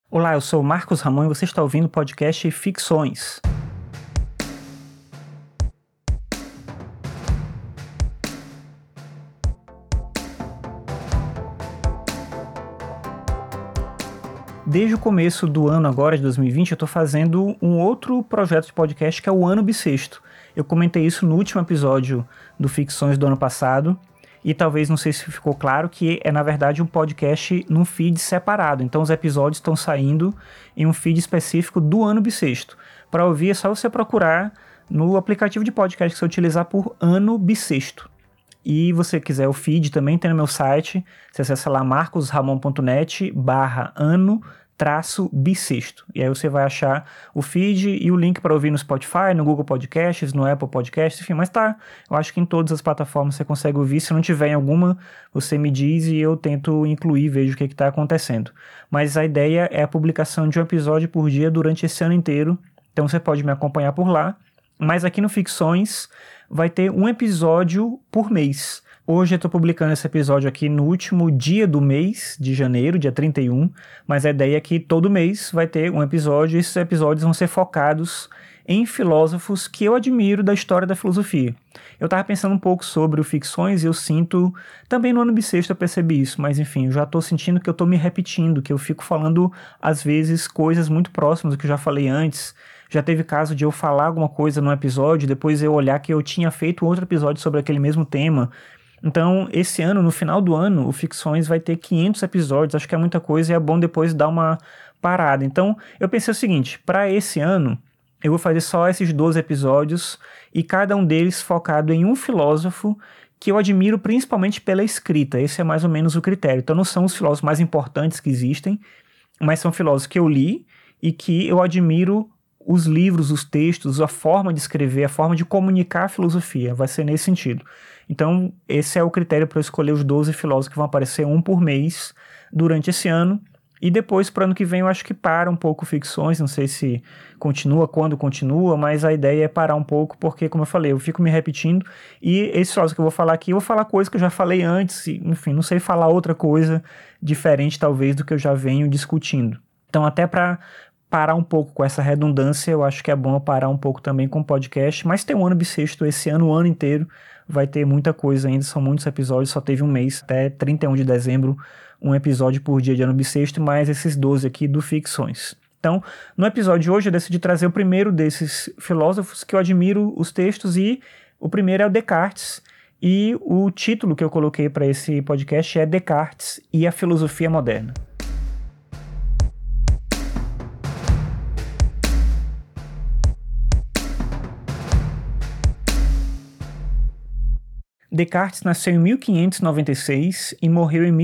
Olá, eu sou o Marcos Ramon e você está ouvindo o podcast Ficções. Desde o começo do ano agora, de 2020, eu estou fazendo um outro projeto de podcast que é o Ano Bissexto. Eu comentei isso no último episódio do Ficções do ano passado e talvez, não sei se ficou claro, que é na verdade um podcast num feed separado. Então os episódios estão saindo em um feed específico do Ano Bissexto. Para ouvir é só você procurar no aplicativo de podcast que você utilizar por Ano Bissexto. E você quiser o feed também tem no meu site, você acessa lá marcosramon.net/ano-bissexto. E aí você vai achar o feed e o link para ouvir no Spotify, no Google Podcasts, no Apple Podcasts, enfim, mas tá, eu acho que em todas as plataformas você consegue ouvir. Se não tiver em alguma, você me diz e eu tento incluir, vejo o que está acontecendo. Mas a ideia é a publicação de um episódio por dia durante esse ano inteiro, então você pode me acompanhar por lá. Mas aqui no Ficções vai ter um episódio por mês. Hoje eu estou publicando esse episódio aqui no último dia do mês de janeiro, dia 31, mas a ideia é que todo mês vai ter um episódio e esses episódios vão ser focados em filósofos que eu admiro da história da filosofia. Eu estava pensando um pouco sobre o Ficções e eu sinto, também no ano bissexto eu percebi isso, mas enfim, eu já estou sentindo que eu estou me repetindo, que eu fico falando às vezes coisas muito próximas do que eu já falei antes. Já teve caso de eu falar alguma coisa num episódio, depois eu olhar que eu tinha feito outro episódio sobre aquele mesmo tema. Então, esse ano, no final do ano, o Ficções vai ter 500 episódios, acho que é muita coisa e é bom depois dar uma parada. Então, eu pensei o seguinte, para esse ano, eu vou fazer só esses 12 episódios e cada um deles focado em um filósofo que eu admiro principalmente pela escrita. Esse é mais ou menos o critério. Então, não são os filósofos mais importantes que existem, mas são filósofos que eu li e que eu admiro os livros, os textos, a forma de escrever, a forma de comunicar a filosofia, vai ser nesse sentido. Então, esse é o critério para eu escolher os 12 filósofos que vão aparecer um por mês durante esse ano, e depois, para o ano que vem, eu acho que para um pouco Ficções, não sei se continua, quando continua, mas a ideia é parar um pouco, porque, como eu falei, eu fico me repetindo, e esse filósofo que eu vou falar aqui, eu vou falar coisas que eu já falei antes, e, enfim, não sei falar outra coisa diferente, talvez, do que eu já venho discutindo. Então, até para parar um pouco com essa redundância, eu acho que é bom eu parar um pouco também com o podcast, mas tem um ano bissexto esse ano, o ano inteiro, vai ter muita coisa ainda, são muitos episódios, só teve um mês, até 31 de dezembro, um episódio por dia de ano bissexto, mais esses 12 aqui do Ficções. Então, no episódio de hoje eu decidi trazer o primeiro desses filósofos que eu admiro os textos, e o primeiro é o Descartes, e o título que eu coloquei para esse podcast é Descartes e a Filosofia Moderna. Descartes nasceu em 1596 e morreu em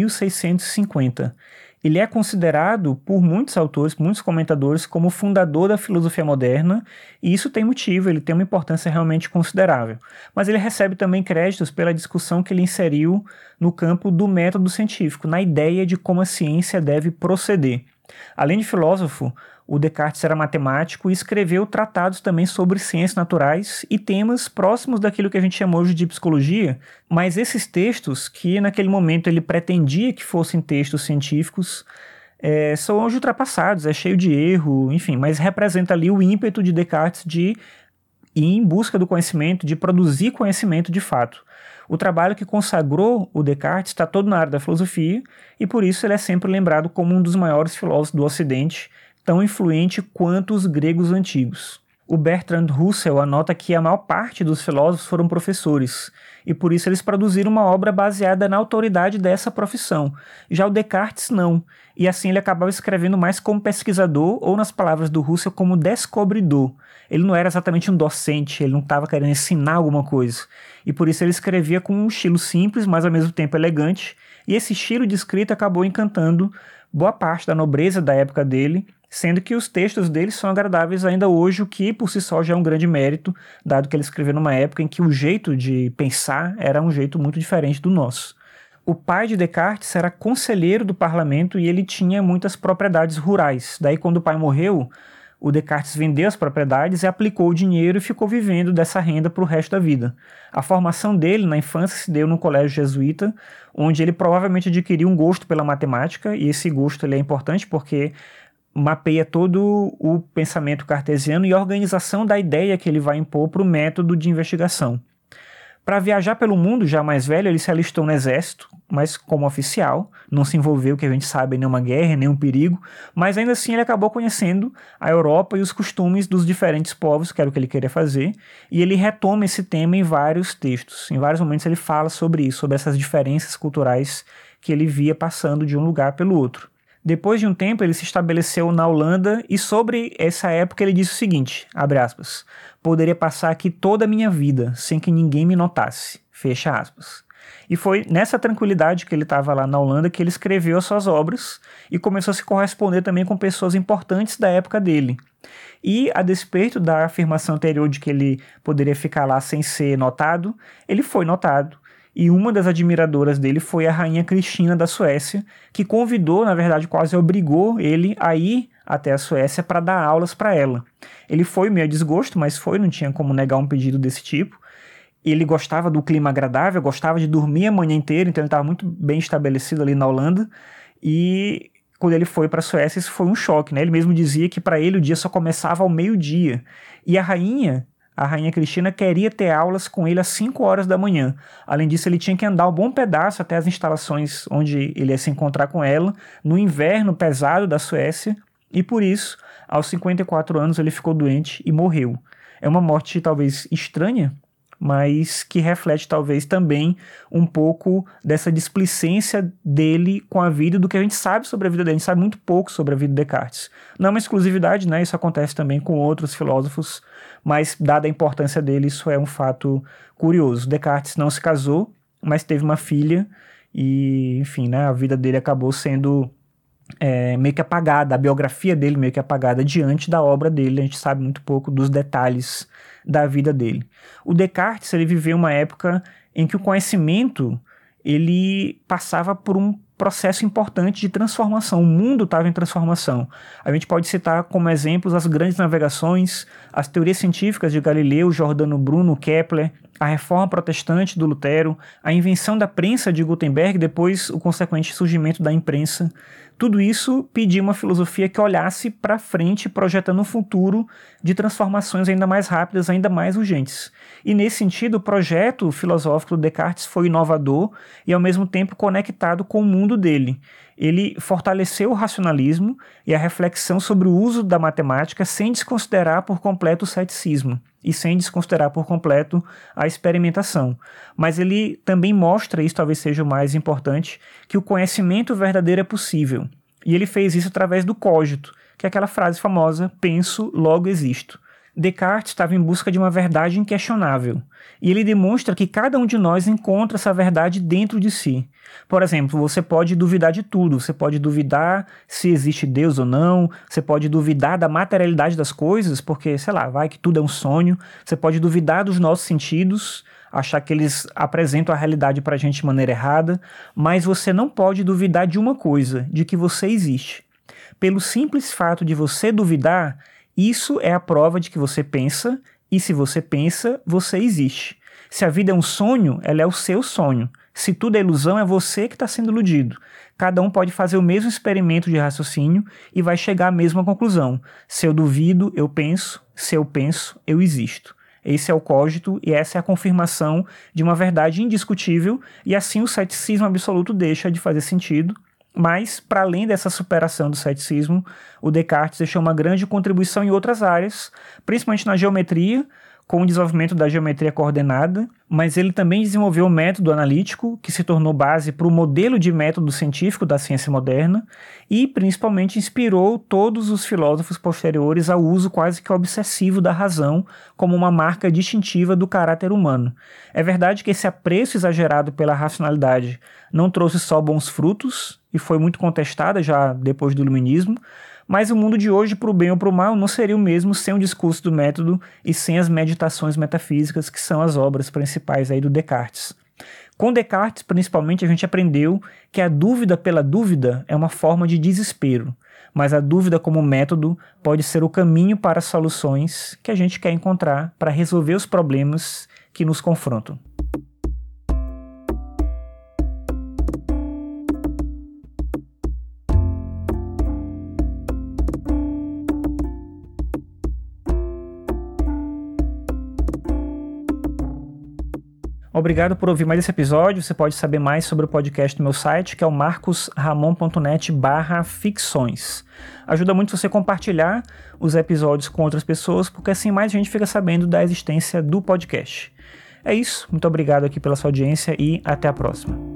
1650. Ele é considerado por muitos autores, muitos comentadores, como o fundador da filosofia moderna, e isso tem motivo, ele tem uma importância realmente considerável. Mas ele recebe também créditos pela discussão que ele inseriu no campo do método científico, na ideia de como a ciência deve proceder. Além de filósofo, o Descartes era matemático e escreveu tratados também sobre ciências naturais e temas próximos daquilo que a gente chama hoje de psicologia, mas esses textos, que naquele momento ele pretendia que fossem textos científicos, são hoje ultrapassados, é cheio de erro, enfim, mas representa ali o ímpeto de Descartes de ir em busca do conhecimento, de produzir conhecimento de fato. O trabalho que consagrou o Descartes está todo na área da filosofia e por isso ele é sempre lembrado como um dos maiores filósofos do Ocidente, tão influente quanto os gregos antigos. O Bertrand Russell anota que a maior parte dos filósofos foram professores, e por isso eles produziram uma obra baseada na autoridade dessa profissão. Já o Descartes não, e assim ele acabava escrevendo mais como pesquisador, ou nas palavras do Russell, como descobridor. Ele não era exatamente um docente, ele não estava querendo ensinar alguma coisa, e por isso ele escrevia com um estilo simples, mas ao mesmo tempo elegante, e esse estilo de escrita acabou encantando boa parte da nobreza da época dele, sendo que os textos dele são agradáveis ainda hoje, o que por si só já é um grande mérito, dado que ele escreveu numa época em que o jeito de pensar era um jeito muito diferente do nosso. O pai de Descartes era conselheiro do parlamento e ele tinha muitas propriedades rurais. Daí, quando o pai morreu, o Descartes vendeu as propriedades e aplicou o dinheiro e ficou vivendo dessa renda para o resto da vida. A formação dele na infância se deu no colégio jesuíta, onde ele provavelmente adquiriu um gosto pela matemática, e esse gosto ele é importante porque mapeia todo o pensamento cartesiano e a organização da ideia que ele vai impor para o método de investigação. Para viajar pelo mundo, já mais velho, ele se alistou no exército, mas como oficial, não se envolveu, que a gente sabe, em nenhuma guerra, nenhum perigo, mas ainda assim ele acabou conhecendo a Europa e os costumes dos diferentes povos, que era o que ele queria fazer, e ele retoma esse tema em vários textos. Em vários momentos ele fala sobre isso, sobre essas diferenças culturais que ele via passando de um lugar pelo outro. Depois de um tempo, ele se estabeleceu na Holanda e sobre essa época ele disse o seguinte, abre aspas, poderia passar aqui toda a minha vida sem que ninguém me notasse, fecha aspas. E foi nessa tranquilidade que ele estava lá na Holanda que ele escreveu as suas obras e começou a se corresponder também com pessoas importantes da época dele. E, a despeito da afirmação anterior de que ele poderia ficar lá sem ser notado, ele foi notado. E uma das admiradoras dele foi a rainha Cristina da Suécia, que convidou, na verdade quase obrigou ele a ir até a Suécia para dar aulas para ela. Ele foi meio a desgosto, mas foi, não tinha como negar um pedido desse tipo. Ele gostava do clima agradável, gostava de dormir a manhã inteira, então ele estava muito bem estabelecido ali na Holanda. E quando ele foi para a Suécia, isso foi um choque, né? Ele mesmo dizia que para ele o dia só começava ao meio-dia. E a rainha Cristina queria ter aulas com ele às 5 horas da manhã. Além disso, ele tinha que andar um bom pedaço até as instalações onde ele ia se encontrar com ela, no inverno pesado da Suécia, e por isso, aos 54 anos, ele ficou doente e morreu. É uma morte talvez estranha, mas que reflete talvez também um pouco dessa displicência dele com a vida, do que a gente sabe sobre a vida dele. A gente sabe muito pouco sobre a vida de Descartes. Não é uma exclusividade, né? Isso acontece também com outros filósofos, mas dada a importância dele, isso é um fato curioso. Descartes não se casou, mas teve uma filha e, enfim, né, a vida dele acabou sendo meio que apagada, a biografia dele meio que apagada diante da obra dele. A gente sabe muito pouco dos detalhes da vida dele. O Descartes, ele viveu uma época em que o conhecimento ele passava por um processo importante de transformação. O mundo estava em transformação. A gente pode citar como exemplos as grandes navegações, as teorias científicas de Galileu, Giordano Bruno, Kepler, a reforma protestante do Lutero, a invenção da prensa de Gutenberg, depois o consequente surgimento da imprensa. Tudo isso pedia uma filosofia que olhasse para frente, projetando um futuro de transformações ainda mais rápidas, ainda mais urgentes. E nesse sentido, o projeto filosófico do Descartes foi inovador e ao mesmo tempo conectado com o mundo dele. Ele fortaleceu o racionalismo e a reflexão sobre o uso da matemática sem desconsiderar por completo o ceticismo e sem desconsiderar por completo a experimentação. Mas ele também mostra, isso talvez seja o mais importante, que o conhecimento verdadeiro é possível. E ele fez isso através do cogito, que é aquela frase famosa, penso, logo existo. Descartes estava em busca de uma verdade inquestionável, e ele demonstra que cada um de nós encontra essa verdade dentro de si. Por exemplo, você pode duvidar de tudo, você pode duvidar se existe Deus ou não, você pode duvidar da materialidade das coisas, porque, sei lá, vai que tudo é um sonho, você pode duvidar dos nossos sentidos, achar que eles apresentam a realidade pra gente de maneira errada, mas você não pode duvidar de uma coisa, de que você existe. Pelo simples fato de você duvidar, isso é a prova de que você pensa, e se você pensa, você existe. Se a vida é um sonho, ela é o seu sonho. Se tudo é ilusão, é você que está sendo iludido. Cada um pode fazer o mesmo experimento de raciocínio e vai chegar à mesma conclusão. Se eu duvido, eu penso. Se eu penso, eu existo. Esse é o cogito e essa é a confirmação de uma verdade indiscutível, e assim o ceticismo absoluto deixa de fazer sentido. Mas, para além dessa superação do ceticismo, o Descartes deixou uma grande contribuição em outras áreas, principalmente na geometria, com o desenvolvimento da geometria coordenada, mas ele também desenvolveu o método analítico, que se tornou base para o modelo de método científico da ciência moderna, e principalmente inspirou todos os filósofos posteriores ao uso quase que obsessivo da razão como uma marca distintiva do caráter humano. É verdade que esse apreço exagerado pela racionalidade não trouxe só bons frutos, e foi muito contestada já depois do iluminismo, mas o mundo de hoje, para o bem ou para o mal, não seria o mesmo sem o discurso do método e sem as meditações metafísicas, que são as obras principais aí do Descartes. Com Descartes, principalmente, a gente aprendeu que a dúvida pela dúvida é uma forma de desespero, mas a dúvida como método pode ser o caminho para as soluções que a gente quer encontrar para resolver os problemas que nos confrontam. Obrigado por ouvir mais esse episódio. Você pode saber mais sobre o podcast no meu site, que é o marcosramon.net/ficções. Ajuda muito você compartilhar os episódios com outras pessoas, porque assim mais gente fica sabendo da existência do podcast. É isso. Muito obrigado aqui pela sua audiência e até a próxima.